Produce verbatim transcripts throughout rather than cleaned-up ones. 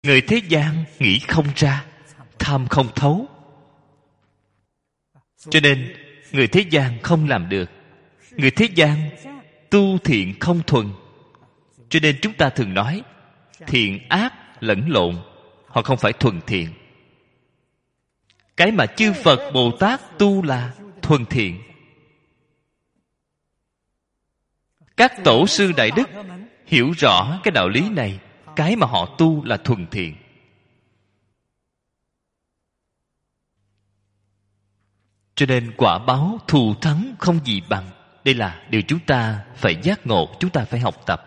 Người thế gian nghĩ không ra, tham không thấu, cho nên người thế gian không làm được. Người thế gian tu thiện không thuần, cho nên chúng ta thường nói thiện ác lẫn lộn, họ không phải thuần thiện. Cái mà chư Phật Bồ Tát tu là thuần thiện. Các tổ sư đại đức hiểu rõ cái đạo lý này, cái mà họ tu là thuần thiện. Cho nên quả báo thù thắng không gì bằng. Đây là điều chúng ta phải giác ngộ, chúng ta phải học tập.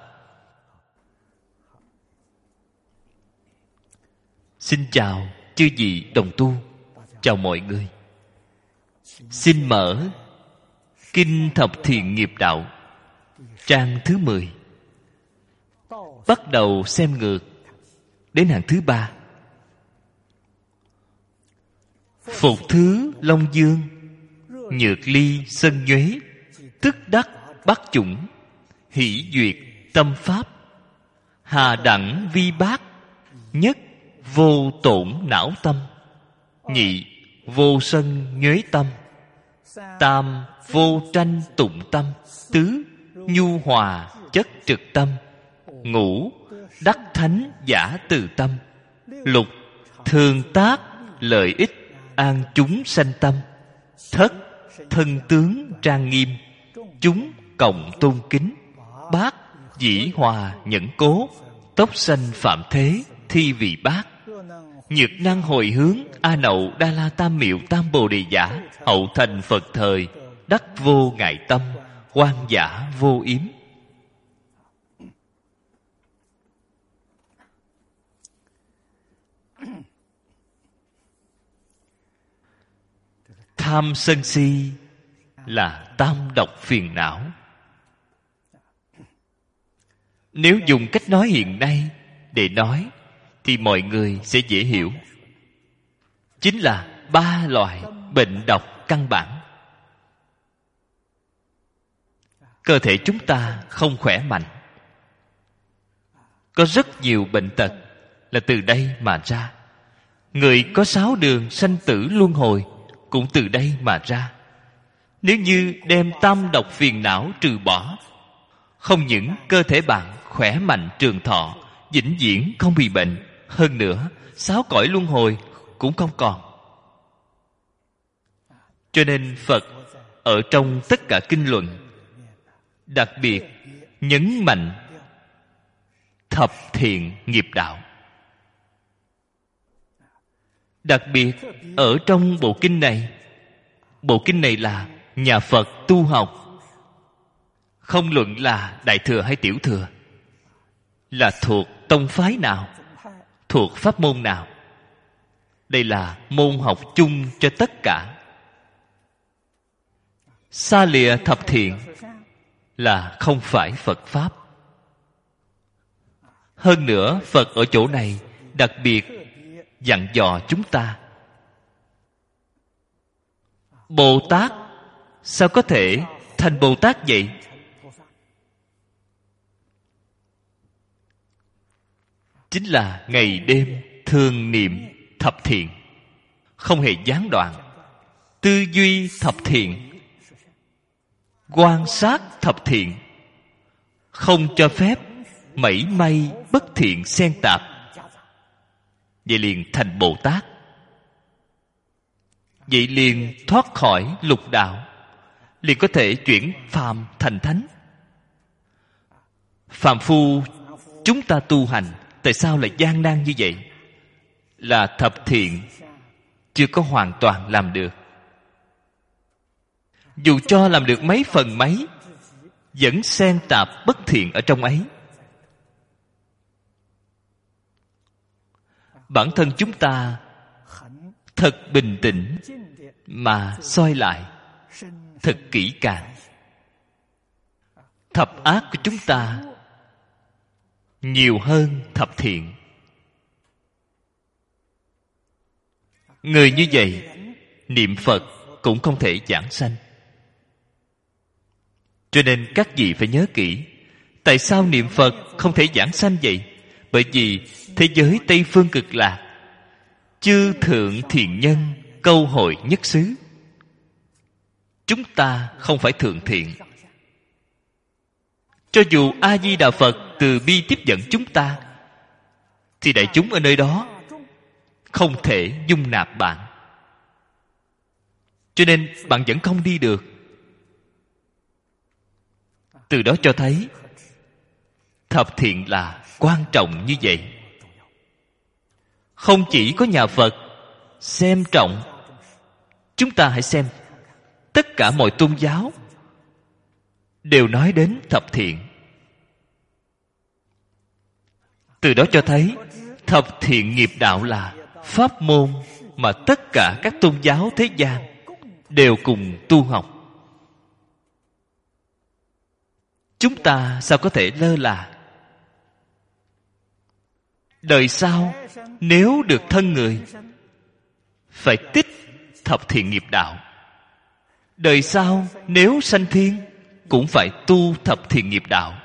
Xin chào chư vị đồng tu, chào mọi người. Xin mở Kinh Thập Thiện Nghiệp Đạo, trang thứ mười. Bắt đầu xem ngược đến hàng thứ ba. Phục thứ Long Dương, nhược ly sân nhuế, tức đắc bát chủng, hỷ duyệt tâm pháp, hà đẳng vi bát, nhất vô tổn não tâm, nhị vô sân nhuế tâm, tam vô tranh tụng tâm, tứ nhu hòa chất trực tâm, ngũ đắc thánh giả từ tâm, lục thường tác lợi ích an chúng sanh tâm, thất thân tướng trang nghiêm, chúng cộng tôn kính, bát dĩ hòa nhẫn cố, tốc sanh phạm thế thi vị bát, nhược năng hồi hướng a nậu đa la tam miệu tam bồ đề giả, hậu thành Phật thời, đắc vô ngại tâm, quan giả vô yếm. Tham sân si là tam độc phiền não. Nếu dùng cách nói hiện nay để nói thì mọi người sẽ dễ hiểu. Chính là ba loại bệnh độc căn bản. Cơ thể chúng ta không khỏe mạnh, có rất nhiều bệnh tật là từ đây mà ra. Người có sáu đường sanh tử luân hồi cũng từ đây mà ra. Nếu như đem tam độc phiền não trừ bỏ, không những cơ thể bạn khỏe mạnh trường thọ, vĩnh viễn không bị bệnh, hơn nữa sáu cõi luân hồi cũng không còn. Cho nên Phật ở trong tất cả kinh luận đặc biệt nhấn mạnh thập thiện nghiệp đạo. Đặc biệt ở trong bộ kinh này, bộ kinh này là nhà Phật tu học, không luận là đại thừa hay tiểu thừa, là thuộc tông phái nào, thuộc pháp môn nào, đây là môn học chung cho tất cả. Xa lìa thập thiện là không phải Phật pháp. Hơn nữa Phật ở chỗ này đặc biệt dặn dò chúng ta. Bồ Tát sao có thể thành Bồ Tát vậy? Chính là ngày đêm thường niệm thập thiện, không hề gián đoạn. Tư duy thập thiện, quan sát thập thiện, không cho phép mảy may bất thiện xen tạp. Vậy liền thành Bồ Tát. Vậy liền thoát khỏi lục đạo, liền có thể chuyển phàm thành thánh. Phàm phu chúng ta tu hành tại sao lại gian nan như vậy? Là thập thiện chưa có hoàn toàn làm được. Dù cho làm được mấy phần mấy, vẫn xen tạp bất thiện ở trong ấy. Bản thân chúng ta thật bình tĩnh mà soi lại, thật kỹ càng. Thập ác của chúng ta nhiều hơn thập thiện. Người như vậy niệm Phật cũng không thể giảng sanh. Cho nên các vị phải nhớ kỹ, tại sao niệm Phật không thể giảng sanh vậy? Bởi vì thế giới Tây Phương Cực Lạc, chư thượng thiện nhân câu hội nhất xứ. Chúng ta không phải thượng thiện. Cho dù A Di Đà Phật từ bi tiếp dẫn chúng ta, thì đại chúng ở nơi đó không thể dung nạp bạn, cho nên bạn vẫn không đi được. Từ đó cho thấy thập thiện là quan trọng như vậy. Không chỉ có nhà Phật xem trọng, chúng ta hãy xem tất cả mọi tôn giáo đều nói đến thập thiện. Từ đó cho thấy thập thiện nghiệp đạo là pháp môn mà tất cả các tôn giáo thế gian đều cùng tu học. Chúng ta sao có thể lơ là? Đời sau nếu được thân người, phải tích thập thiện nghiệp đạo. Đời sau nếu sanh thiên, cũng phải tu thập thiện nghiệp đạo.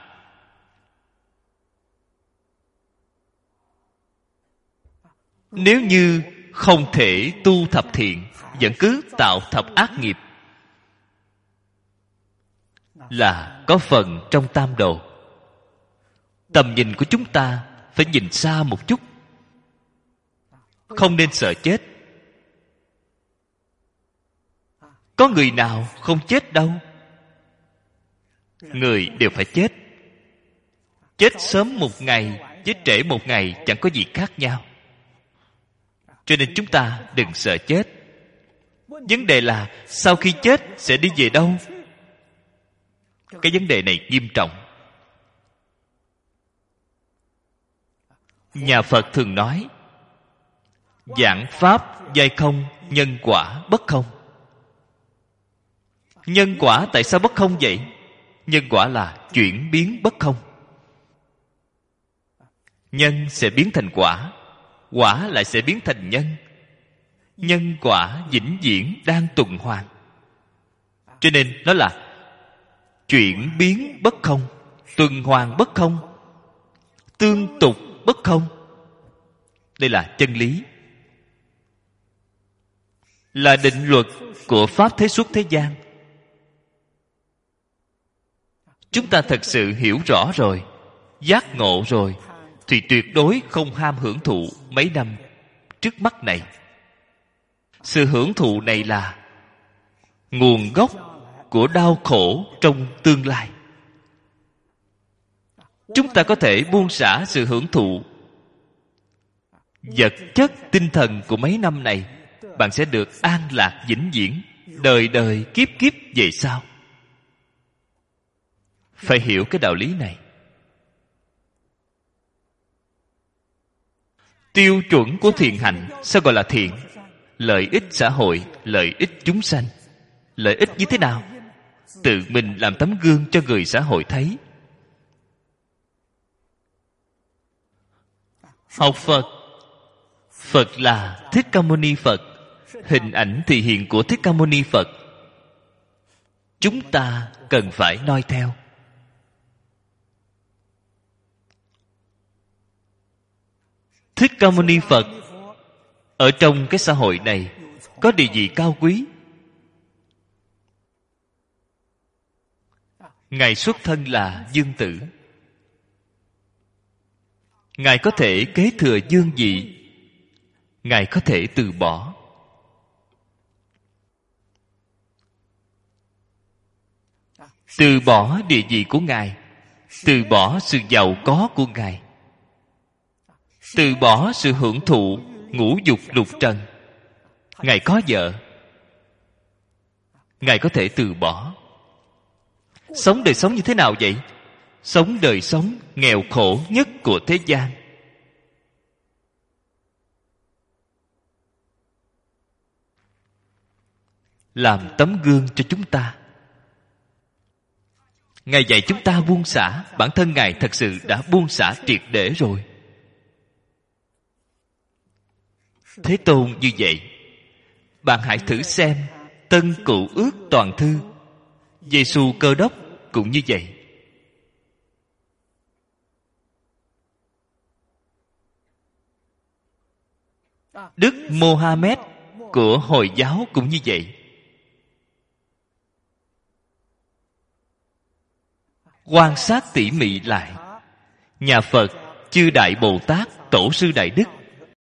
Nếu như không thể tu thập thiện, vẫn cứ tạo thập ác nghiệp, là có phần trong tam đồ. Tầm nhìn của chúng ta phải nhìn xa một chút, không nên sợ chết. Có người nào không chết đâu. Người đều phải chết. Chết sớm một ngày, chết trễ một ngày chẳng có gì khác nhau. Cho nên chúng ta đừng sợ chết. Vấn đề là sau khi chết sẽ đi về đâu? Cái vấn đề này nghiêm trọng. Nhà Phật thường nói giảng pháp giai không, nhân quả bất không. Nhân quả tại sao bất không vậy? Nhân quả là chuyển biến bất không. Nhân sẽ biến thành quả, quả lại sẽ biến thành nhân. Nhân quả vĩnh viễn đang tuần hoàn. Cho nên nó là chuyển biến bất không, tuần hoàn bất không, tương tục bất không. Đây là chân lý, là định luật của pháp thế xuất thế gian. Chúng ta thật sự hiểu rõ rồi, giác ngộ rồi, thì tuyệt đối không ham hưởng thụ mấy năm trước mắt này. Sự hưởng thụ này là nguồn gốc của đau khổ trong tương lai. Chúng ta có thể buông xả sự hưởng thụ vật chất tinh thần của mấy năm này, bạn sẽ được an lạc vĩnh viễn, đời đời kiếp kiếp về sau. Phải hiểu cái đạo lý này. Tiêu chuẩn của thiện hạnh sao gọi là thiện? Lợi ích xã hội, lợi ích chúng sanh. Lợi ích như thế nào? Tự mình làm tấm gương cho người xã hội thấy. Học Phật, Phật là Thích Ca Mâu Ni Phật, hình ảnh thị hiện của Thích Ca Mâu Ni Phật, chúng ta cần phải noi theo. Thích Ca Mâu Ni Phật ở trong cái xã hội này có địa vị cao quý. Ngài xuất thân là dương tử. Ngài có thể kế thừa dương vị, Ngài có thể từ bỏ. Từ bỏ địa vị của Ngài, từ bỏ sự giàu có của Ngài, từ bỏ sự hưởng thụ ngũ dục lục trần. Ngài có vợ, Ngài có thể từ bỏ. Sống đời sống như thế nào vậy? Sống đời sống nghèo khổ nhất của thế gian. Làm tấm gương cho chúng ta. Ngài dạy chúng ta buông xả. Bản thân Ngài thật sự đã buông xả triệt để rồi. Thế Tôn như vậy, bạn hãy thử xem Tân Cựu Ước Toàn Thư, Giê-xu Cơ Đốc cũng như vậy. Đức Mohammed của Hồi giáo cũng như vậy. Quan sát tỉ mỉ lại, nhà Phật, chư Đại Bồ Tát, Tổ sư Đại Đức